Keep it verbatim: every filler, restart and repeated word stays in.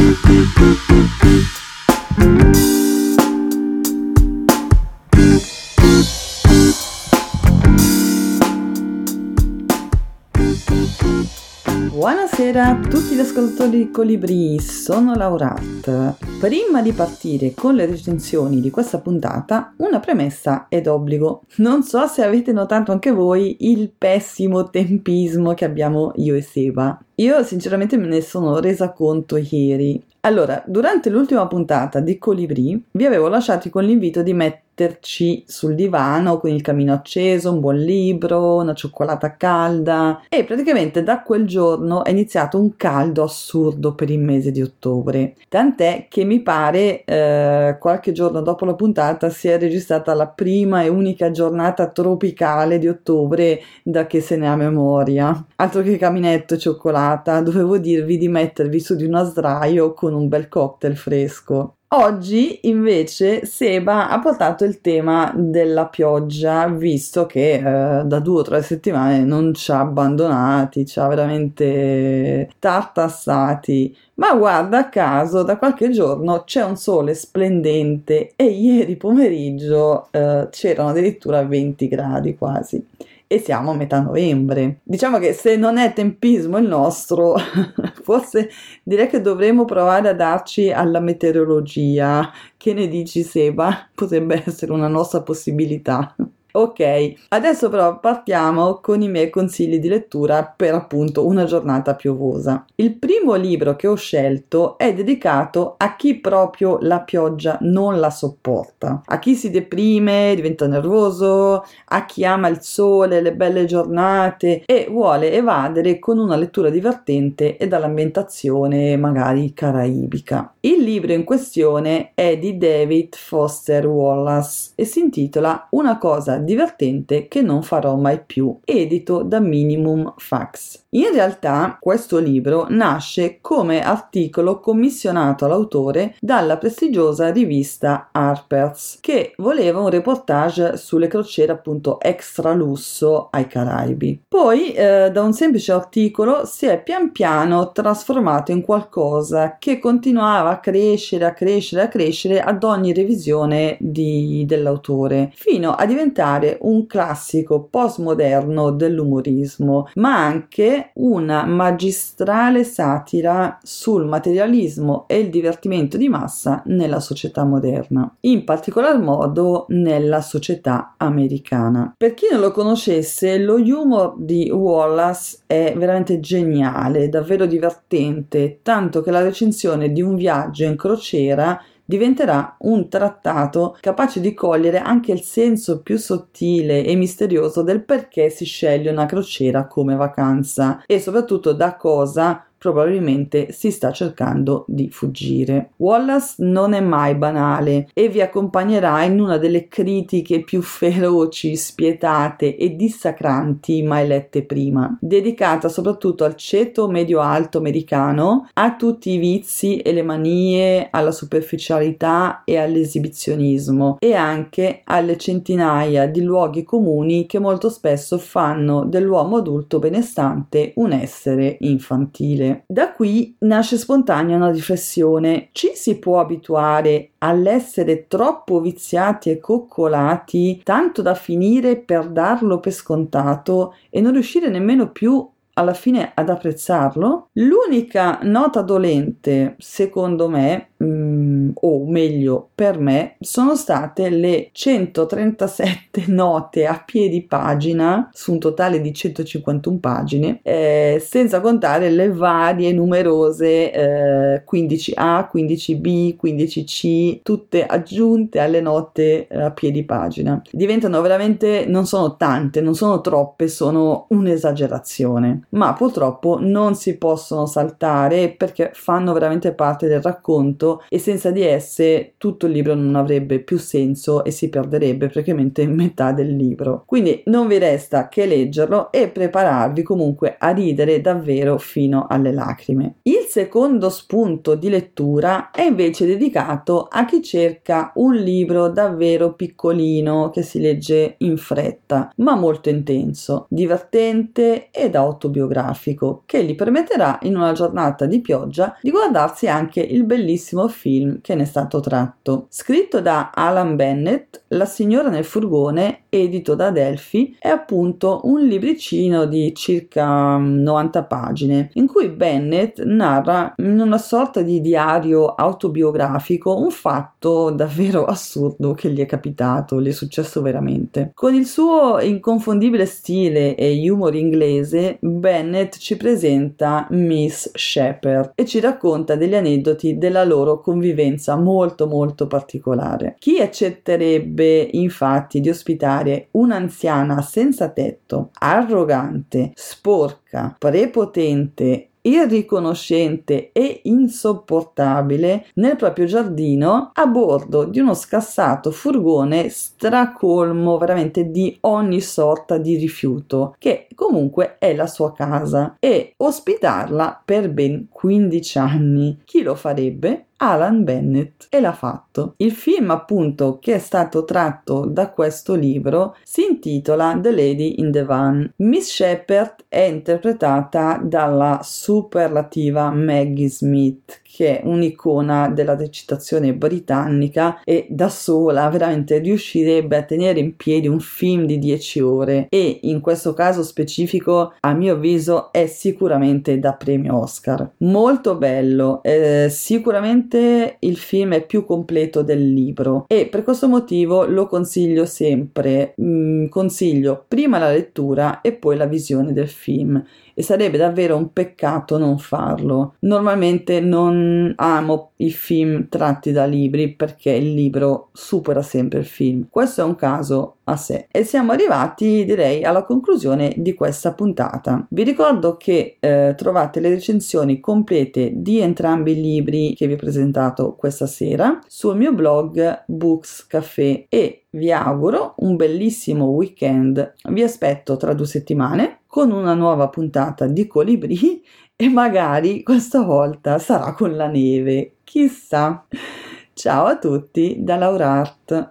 Buonasera a tutti gli ascoltatori di Colibrì, sono Laurat. Prima di partire con le recensioni di questa puntata, una premessa è d'obbligo. Non so se avete notato anche voi il pessimo tempismo che abbiamo io e Seba. Io sinceramente me ne sono resa conto ieri. Allora, durante l'ultima puntata di Colibrì vi avevo lasciati con l'invito di metterci sul divano con il camino acceso, un buon libro, una cioccolata calda e praticamente da quel giorno è iniziato un caldo assurdo per il mese di ottobre. Tant'è che mi pare eh, qualche giorno dopo la puntata si è registrata la prima e unica giornata tropicale di ottobre da che se ne ha memoria. Altro che caminetto e cioccolata, dovevo dirvi di mettervi su di uno sdraio con un bel cocktail fresco. Oggi invece Seba ha portato il tema della pioggia, visto che eh, da due o tre settimane non ci ha abbandonati, ci ha veramente tartassati. Ma guarda caso, da qualche giorno c'è un sole splendente e ieri pomeriggio eh, c'erano addirittura venti gradi quasi. E siamo a metà novembre. Diciamo che se non è tempismo il nostro, forse direi che dovremmo provare a darci alla meteorologia. Che ne dici, Seba? Potrebbe essere una nostra possibilità. Ok, adesso però partiamo con i miei consigli di lettura per appunto una giornata piovosa. Il primo libro che ho scelto è dedicato a chi proprio la pioggia non la sopporta, a chi si deprime, diventa nervoso, a chi ama il sole, le belle giornate e vuole evadere con una lettura divertente e dall'ambientazione magari caraibica. Il libro in questione è di David Foster Wallace e si intitola Una cosa divertente che non farò mai più, edito da Minimum Fax. In realtà questo libro nasce come articolo commissionato all'autore dalla prestigiosa rivista Harper's, che voleva un reportage sulle crociere appunto extra lusso ai Caraibi. Poi eh, da un semplice articolo si è pian piano trasformato in qualcosa che continuava a crescere, a crescere, a crescere ad ogni revisione di, dell'autore, fino a diventare un classico postmoderno dell'umorismo, ma anche una magistrale satira sul materialismo e il divertimento di massa nella società moderna, in particolar modo nella società americana. Per chi non lo conoscesse, lo humor di Wallace è veramente geniale, davvero divertente, tanto che la recensione di un viaggio in crociera diventerà un trattato capace di cogliere anche il senso più sottile e misterioso del perché si sceglie una crociera come vacanza e soprattutto da cosa probabilmente si sta cercando di fuggire. Wallace non è mai banale e vi accompagnerà in una delle critiche più feroci, spietate e dissacranti mai lette prima, dedicata soprattutto al ceto medio-alto americano, a tutti i vizi e le manie, alla superficialità e all'esibizionismo e anche alle centinaia di luoghi comuni che molto spesso fanno dell'uomo adulto benestante un essere infantile. Da qui nasce spontanea una riflessione: ci si può abituare all'essere troppo viziati e coccolati tanto da finire per darlo per scontato e non riuscire nemmeno più alla fine ad apprezzarlo? L'unica nota dolente, secondo me, mm, o meglio per me, sono state le centotrentasette note a piedi pagina su un totale di centocinquantuno pagine, eh, senza contare le varie numerose eh, quindici A, quindici B, quindici C, tutte aggiunte alle note eh, a piedi pagina. Diventano veramente, non sono tante, non sono troppe, sono un'esagerazione. Ma purtroppo non si possono saltare perché fanno veramente parte del racconto finito, e senza di esse tutto il libro non avrebbe più senso e si perderebbe praticamente metà del libro. Quindi non vi resta che leggerlo e prepararvi comunque a ridere davvero fino alle lacrime. Il secondo spunto di lettura è invece dedicato a chi cerca un libro davvero piccolino che si legge in fretta, ma molto intenso, divertente ed autobiografico, che gli permetterà in una giornata di pioggia di guardarsi anche il bellissimo film che ne è stato tratto. Scritto da Alan Bennett, La signora nel furgone, edito da Adelphi, è appunto un libricino di circa novanta pagine in cui Bennett narra in una sorta di diario autobiografico un fatto davvero assurdo che gli è capitato, gli è successo veramente. Con il suo inconfondibile stile e humor inglese, Bennett ci presenta Miss Shepherd e ci racconta degli aneddoti della loro convivenza molto molto particolare. Chi accetterebbe infatti di ospitare un'anziana senza tetto, arrogante, sporca, prepotente, irriconoscente e insopportabile nel proprio giardino a bordo di uno scassato furgone stracolmo veramente di ogni sorta di rifiuto, che comunque è la sua casa, e ospitarla per ben quindici anni? Chi lo farebbe? Alan Bennett, e l'ha fatto. Il film appunto che è stato tratto da questo libro si intitola The Lady in the Van. Miss Shepherd è interpretata dalla superlativa Maggie Smith, che è un'icona della recitazione britannica e da sola veramente riuscirebbe a tenere in piedi un film di dieci ore, e in questo caso specifico a mio avviso è sicuramente da premio Oscar. Molto bello, eh, sicuramente il film è più completo del libro e per questo motivo lo consiglio sempre. Mm, consiglio prima la lettura e poi la visione del film, e sarebbe davvero un peccato non farlo. Normalmente non amo i film tratti da libri perché il libro supera sempre il film. Questo è un caso a sé. E siamo arrivati, direi, alla conclusione di questa puntata. Vi ricordo che eh, trovate le recensioni complete di entrambi i libri che vi ho presentato questa sera sul mio blog Books Café, e vi auguro un bellissimo weekend. Vi aspetto tra due settimane con una nuova puntata di Colibrì, e magari questa volta sarà con la neve, chissà. Ciao a tutti da Laurart.